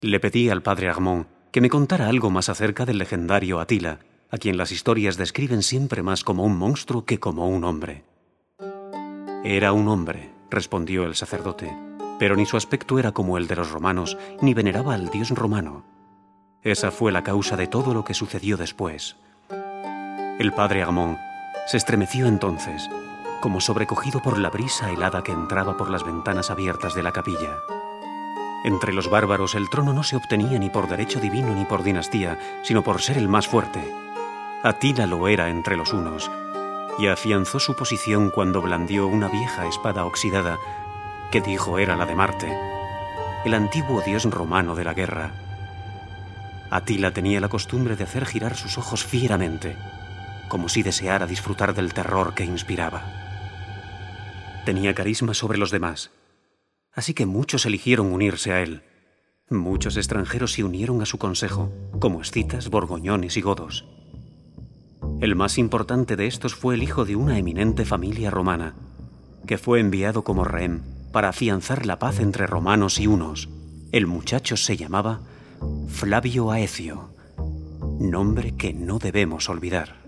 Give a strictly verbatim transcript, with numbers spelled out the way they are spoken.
Le pedí al padre Armand que me contara algo más acerca del legendario Atila, a quien las historias describen siempre más como un monstruo que como un hombre. Era un hombre, respondió el sacerdote, pero ni su aspecto era como el de los romanos, ni veneraba al dios romano. Esa fue la causa de todo lo que sucedió después. El padre Armand se estremeció entonces, como sobrecogido por la brisa helada que entraba por las ventanas abiertas de la capilla. Entre los bárbaros el trono no se obtenía ni por derecho divino ni por dinastía, sino por ser el más fuerte. Atila lo era entre los hunos, y afianzó su posición cuando blandió una vieja espada oxidada que dijo era la de Marte, el antiguo dios romano de la guerra. Atila tenía la costumbre de hacer girar sus ojos fieramente, como si deseara disfrutar del terror que inspiraba. Tenía carisma sobre los demás, así que muchos eligieron unirse a él. Muchos extranjeros se unieron a su consejo, como escitas, borgoñones y godos. El más importante de estos fue el hijo de una eminente familia romana, que fue enviado como rehén para afianzar la paz entre romanos y hunos. El muchacho se llamaba Flavio Aecio, nombre que no debemos olvidar.